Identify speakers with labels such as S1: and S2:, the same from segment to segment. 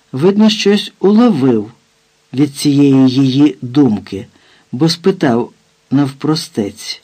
S1: видно, щось уловив від цієї її думки, бо спитав навпростець: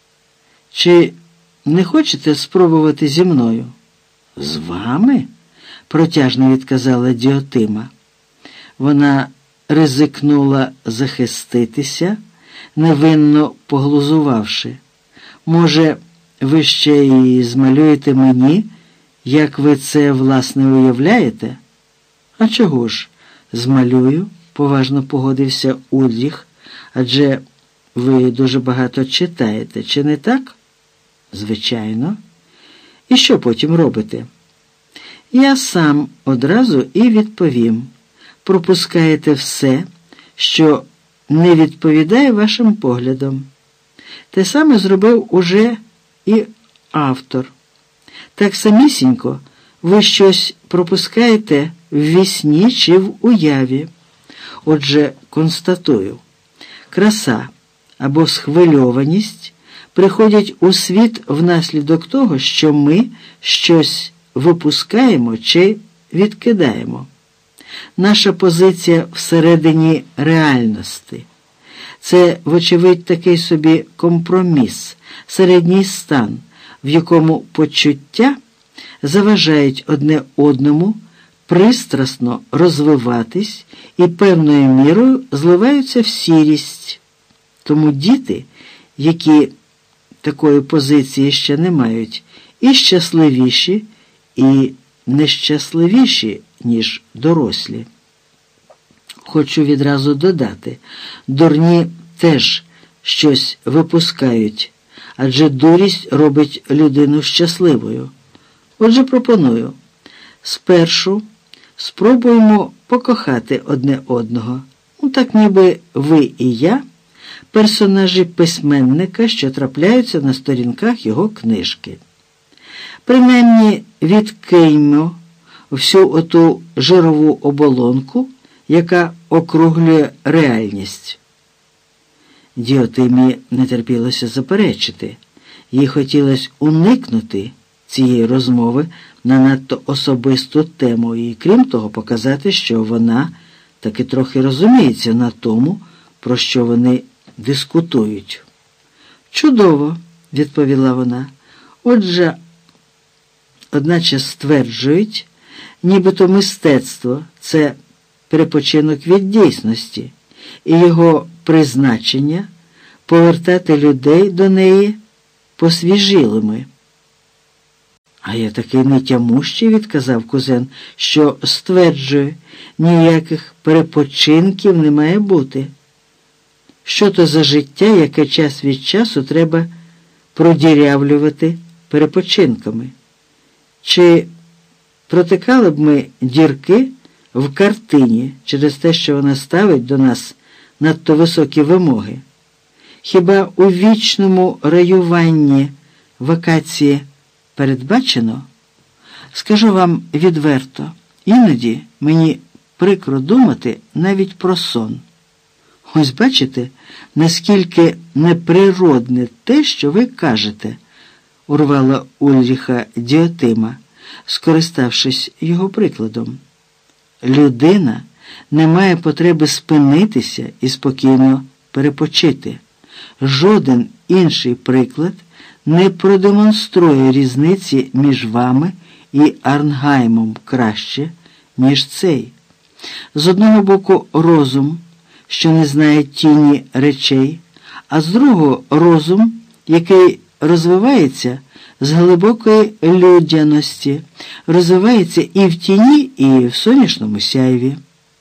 S1: «Чи не хочете спробувати зі мною?» «З вами?» – протяжно відказала Діотима. Вона ризикнула захиститися, невинно поглузувавши: «Може, ви ще й змалюєте мені, як ви це, власне, уявляєте?» «А чого ж, змалюю», – поважно погодився Ульріх. «Адже ви дуже багато читаєте, чи не так?» «Звичайно. І що потім робите?» «Я сам одразу і відповім. Пропускаєте все, що не відповідає вашим поглядам. Те саме зробив уже і автор. Так самісінько ви щось пропускаєте ввісні чи в уяві. Отже, констатую, краса або схвильованість приходять у світ внаслідок того, що ми щось випускаємо чи відкидаємо. Наша позиція всередині реальності – це, вочевидь, такий собі компроміс, середній стан, в якому почуття заважають одне одному пристрасно розвиватись і певною мірою зливаються в сірість. Тому діти, які такої позиції ще не мають, і щасливіші, і нещасливіші, ніж дорослі. Хочу відразу додати, дурні теж щось випускають, адже дурість робить людину щасливою. Отже, пропоную, спершу спробуємо покохати одне одного. Так ніби ви і я – персонажі письменника, що трапляються на сторінках його книжки. Принаймні відкиньмо всю оту жирову оболонку, яка округлює реальність. Діотимі не терпілося заперечити. Їй хотілося уникнути цієї розмови на надто особисту тему і, крім того, показати, що вона таки трохи розуміється на тому, про що вони дискутують. «Чудово», – відповіла вона. «Отже, одначе стверджують, нібито мистецтво – це перепочинок від дійсності, і його призначення – повертати людей до неї посвіжилими». «А я такий нетямущий», – відказав кузен, – «що стверджує, ніяких перепочинків не має бути. Що то за життя, яке час від часу треба продірявлювати перепочинками? Чи протикали б ми дірки в картині через те, що вона ставить до нас надто високі вимоги? Хіба у вічному раюванні вакації передбачено? Скажу вам відверто, іноді мені прикро думати навіть про сон. Ось бачите, наскільки неприродне те, що ви кажете», – урвала Ульріха Діотима, скориставшись його прикладом. «Людина не має потреби спинитися і спокійно перепочити. Жоден інший приклад не продемонструє різниці між вами і Арнгаймом краще, ніж цей. З одного боку розум, що не знає тіні речей, а з другого розум, який розвивається з глибокої людяності, розвивається і в тіні, і в сонячному сяйві».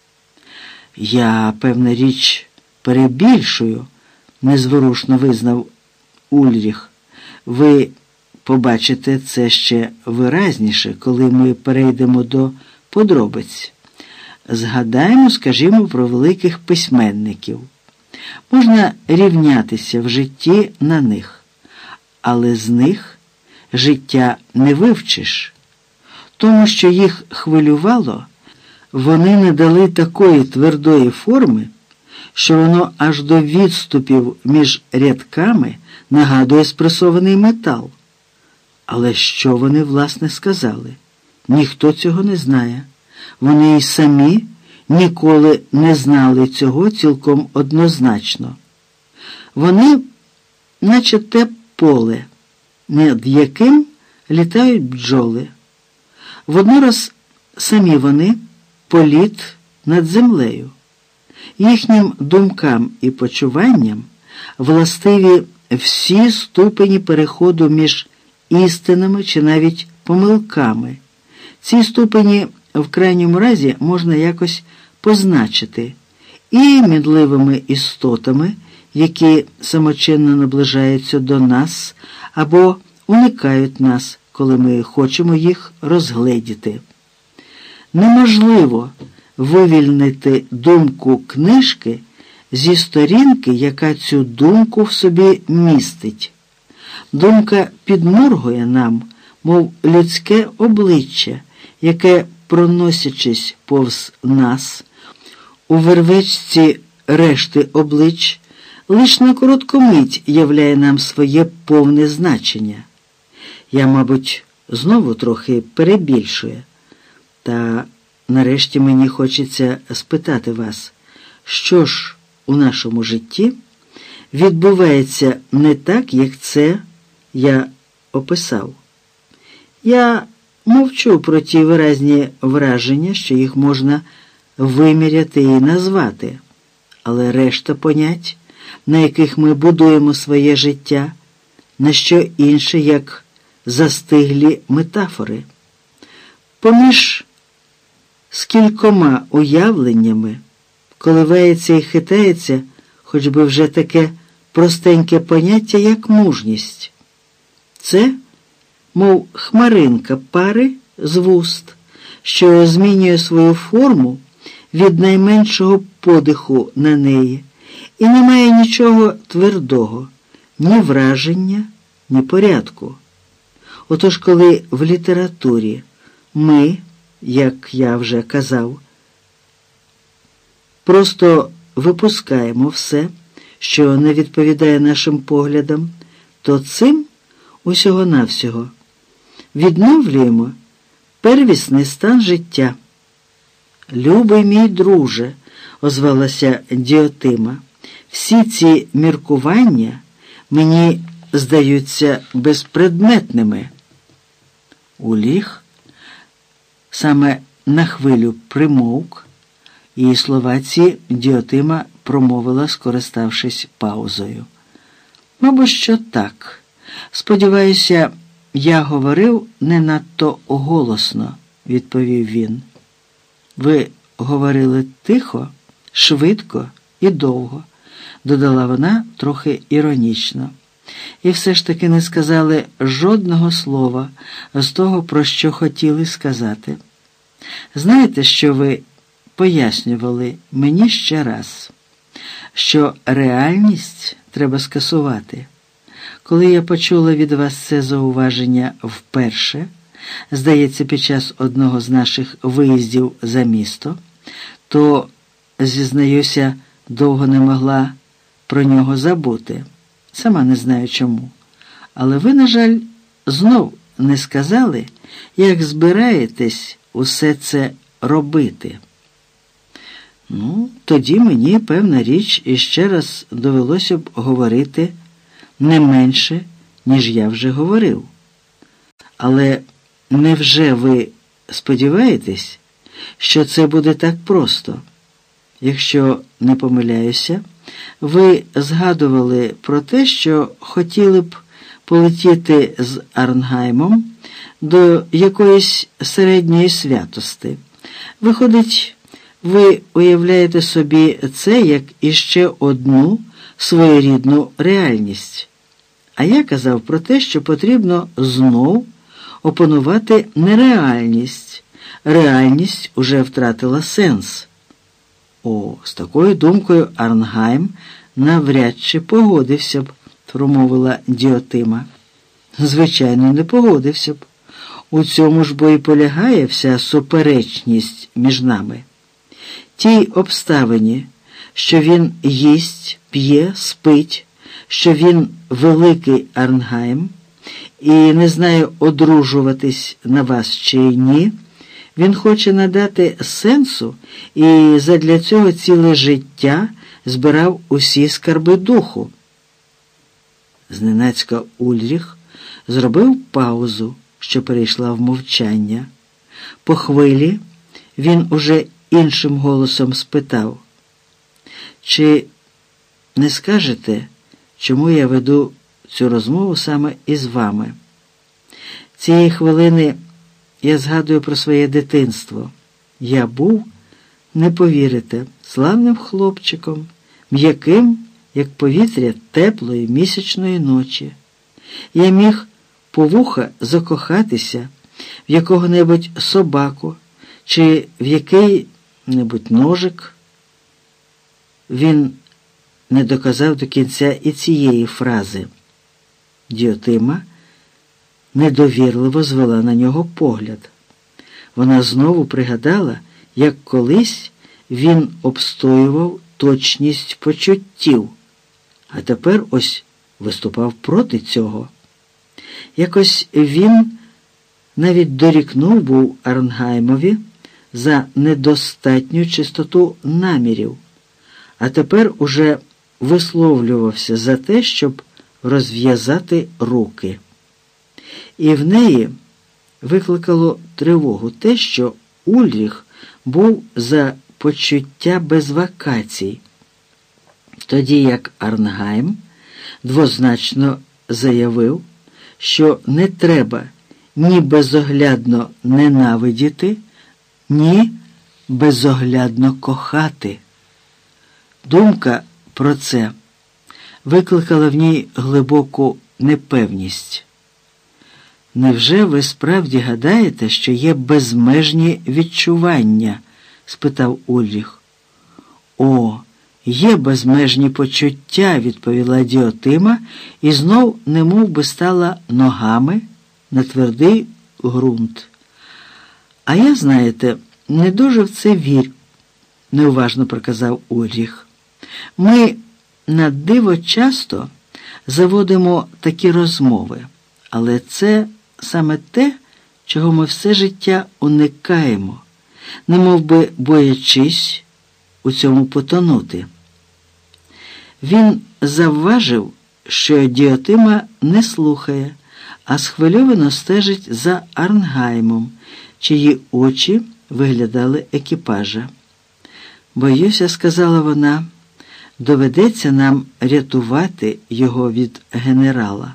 S1: «Я, певна річ, перебільшую», – незворушно визнав Ульріх. «Ви побачите це ще виразніше, коли ми перейдемо до подробиць. Згадаємо, скажімо, про великих письменників. Можна рівнятися в житті на них, але з них життя не вивчиш. Тому, що їх хвилювало, вони не дали такої твердої форми, що воно аж до відступів між рядками нагадує спресований метал. Але що вони, власне, сказали? Ніхто цього не знає. Вони й самі ніколи не знали цього цілком однозначно. Вони, наче те поле, над яким літають бджоли. Воднораз самі вони політ над землею. Їхнім думкам і почуванням властиві всі ступені переходу між істинами чи навіть помилками. Ці ступені в крайньому разі можна якось позначити і мінливими істотами, які самочинно наближаються до нас або уникають нас, коли ми хочемо їх розгледіти. Неможливо вивільнити думку книжки зі сторінки, яка цю думку в собі містить. Думка підморгує нам, мов людське обличчя, яке, проносячись повз нас, у вервечці решти облич, лиш на коротку мить являє нам своє повне значення. Я, мабуть, знову трохи перебільшую. Та нарешті мені хочеться спитати вас, що ж у нашому житті відбувається не так, як це я описав. Я мовчу про ті виразні враження, що їх можна виміряти і назвати, але решта понять, на яких ми будуємо своє життя, не що інше, як застиглі метафори. Поміж скількома уявленнями коливається і хитається хоч би вже таке простеньке поняття, як мужність. Це, мов хмаринка пари з вуст, що змінює свою форму від найменшого подиху на неї, і не має нічого твердого, ні враження, ні порядку. Отож, коли в літературі ми, як я вже казав, просто випускаємо все, що не відповідає нашим поглядам, то цим усього-навсього відновлюємо первісний стан життя. «Любий мій друже», – озвалася Діотима, – «всі ці міркування мені здаються безпредметними». Уліг саме на хвилю примовк, і слова ці Діотима промовила, скориставшись паузою. «Мабуть, що так. Сподіваюся, я говорив не надто голосно», – відповів він. «Ви говорили тихо, швидко і довго», – додала вона трохи іронічно. «І все ж таки не сказали жодного слова з того, про що хотіли сказати. Знаєте, що ви пояснювали мені ще раз? Що реальність треба скасувати. Коли я почула від вас це зауваження вперше, здається, під час одного з наших виїздів за місто, то, зізнаюся, довго не могла про нього забути. Сама не знаю чому. Але ви, на жаль, знов не сказали, як збираєтесь усе це робити». «Ну, тоді мені, певна річ, іще раз довелося б говорити не менше, ніж я вже говорив. Але невже ви сподіваєтесь, що це буде так просто? Якщо не помиляюся, ви згадували про те, що хотіли б полетіти з Арнгаймом до якоїсь середньої святости. Виходить, ви уявляєте собі це як іще одну своєрідну реальність. А я казав про те, що потрібно знов опанувати нереальність. Реальність уже втратила сенс. О, з такою думкою Арнгайм навряд чи погодився б, промовила Діотима. Звичайно, не погодився б. У цьому ж бо і полягає вся суперечність між нами. Тій обставині, що він їсть, п'є, спить, що він великий Арнгайм і не знає, одружуватись на вас чи ні, Він хоче надати сенсу і задля цього ціле життя збирав усі скарби духу. Зненацька Ульріх зробив паузу, що перейшла в мовчання. По хвилі він уже іншим голосом спитав: «Чи не скажете, чому я веду цю розмову саме із вами? Цієї хвилини я згадую про своє дитинство. Я був, не повірите, славним хлопчиком, м'яким, як повітря теплої місячної ночі. Я міг по вуха закохатися в якого-небудь собаку чи в який-небудь ножик». Він не доказав до кінця і цієї фрази. Діотима недовірливо звела на нього погляд. Вона знову пригадала, як колись він обстоював точність почуттів, а тепер ось виступав проти цього. Якось він навіть дорікнув був Арнгаймові за недостатню чистоту намірів, а тепер уже висловлювався за те, щоб розв'язати руки. І в неї викликало тривогу те, що Ульріх був за почуття без вакацій, тоді як Арнгайм двозначно заявив, що не треба ні безоглядно ненавидіти, ні безоглядно кохати. Думка про це викликала в ній глибоку непевність. «Невже ви справді гадаєте, що є безмежні відчування?» – спитав Ульріх. «О, є безмежні почуття», – відповіла Діотима, і знов немов би стала ногами на твердий ґрунт. «А я, знаєте, не дуже в це вірю», – неуважно проказав Ульріх. «Ми на диво часто заводимо такі розмови, але це саме те, чого ми все життя уникаємо, немов би боячись у цьому потонути». Він завважив, що Діотима не слухає, а схвильовано стежить за Арнгаймом, чиї очі виглядали екіпажа. «Боюся», – сказала вона, – «доведеться нам рятувати його від генерала.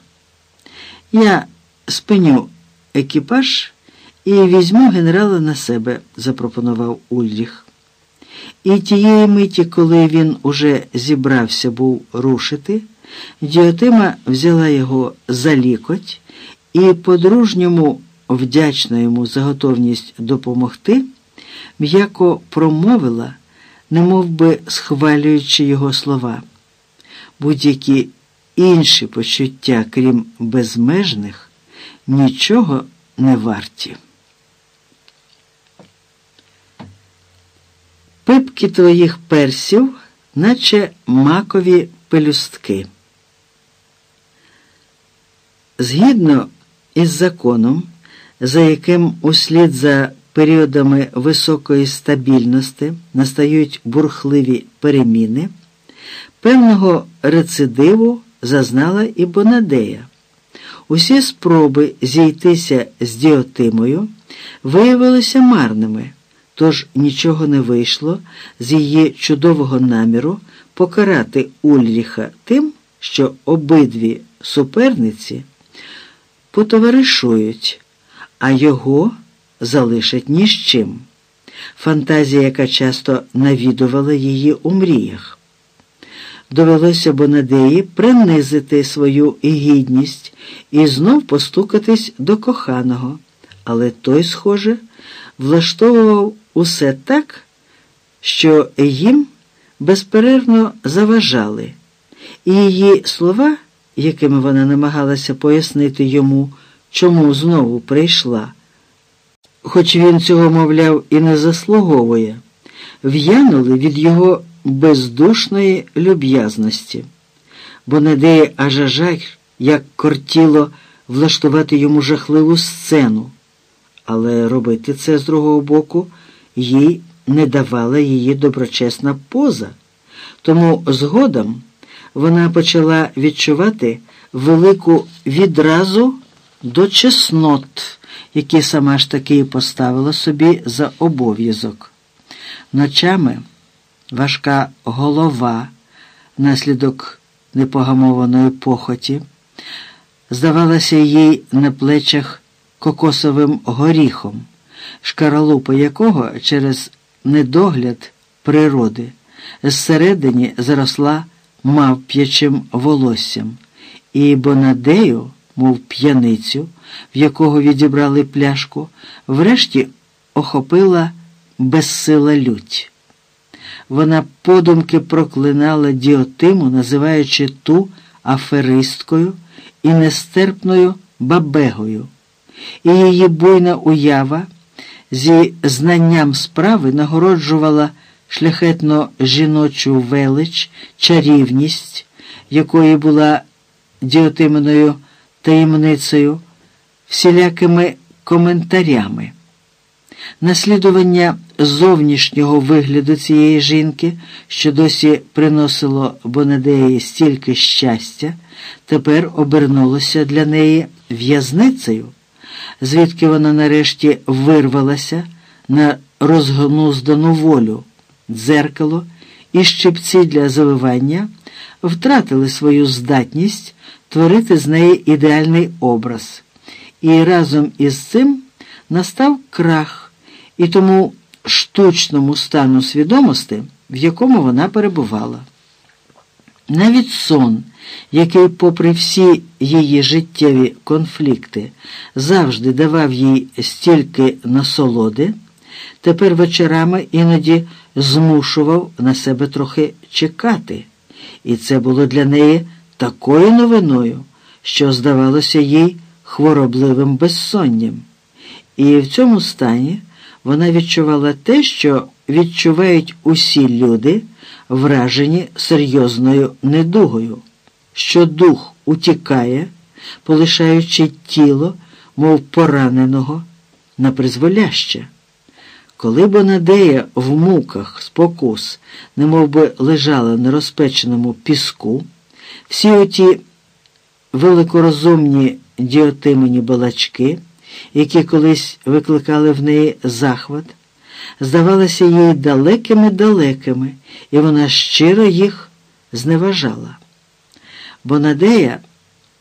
S1: Я спиню екіпаж і візьму генерала на себе», – запропонував Ульріх. І тієї миті, коли він уже зібрався був рушити, Діотима взяла його за лікоть і, по-дружньому вдячна йому за готовність допомогти, м'яко промовила, немов би схвалюючи його слова: «Будь-які інші почуття, крім безмежних, нічого не варті. Пипки твоїх персів, наче макові пелюстки». Згідно із законом, за яким услід за періодами високої стабільності настають бурхливі переміни, певного рецидиву зазнала і Бонадея. Усі спроби зійтися з Діотимою виявилися марними, тож нічого не вийшло з її чудового наміру покарати Ульріха тим, що обидві суперниці потоваришують, а його залишать ні з чим. Фантазія, яка часто навідувала її у мріях. Довелося Бонадеї принизити свою гідність і знов постукатись до коханого, але той, схоже, влаштовував усе так, що їм безперервно заважали, і її слова, якими вона намагалася пояснити йому, чому знову прийшла, хоч він цього, мовляв, і не заслуговує, в'янули від його бездушної люб'язності. Бонадеї аж як кортіло влаштувати йому жахливу сцену, але робити це, з другого боку, їй не давала її доброчесна поза. Тому згодом вона почала відчувати велику відразу до чеснот, які сама ж таки і поставила собі за обов'язок. Ночами важка голова, внаслідок непогамованої похоті, здавалася їй на плечах кокосовим горіхом, шкаралупа якого через недогляд природи зсередині заросла мавп'ячим волоссям, і Бонадею, мов п'яницю, в якого відібрали пляшку, врешті охопила безсила лють. Вона подумки проклинала Діотиму, називаючи ту аферисткою і нестерпною бабегою, і її буйна уява зі знанням справи нагороджувала шляхетно жіночу велич, чарівність, якої була Діотиминою таємницею, всілякими коментарями. Наслідування зовнішнього вигляду цієї жінки, що досі приносило Бонадеї стільки щастя, тепер обернулося для неї в'язницею, звідки вона нарешті вирвалася на розгнуздану волю. Дзеркало і щипці для заливання втратили свою здатність творити з неї ідеальний образ. І разом із цим настав крах і тому штучному стану свідомості, в якому вона перебувала. Навіть сон, який, попри всі її життєві конфлікти, завжди давав їй стільки насолоди, тепер вечорами іноді змушував на себе трохи чекати. І це було для неї такою новиною, що здавалося їй хворобливим безсонням. І в цьому стані вона відчувала те, що відчувають усі люди, вражені серйозною недугою, що дух утікає, полишаючи тіло, мов пораненого, на призволяще. Коли Бонадея в муках спокус немов би лежала на розпеченому піску, всі оті великорозумні Діотимині балачки, які колись викликали в неї захват, здавалися їй далекими-далекими, і вона щиро їх зневажала. Бонадея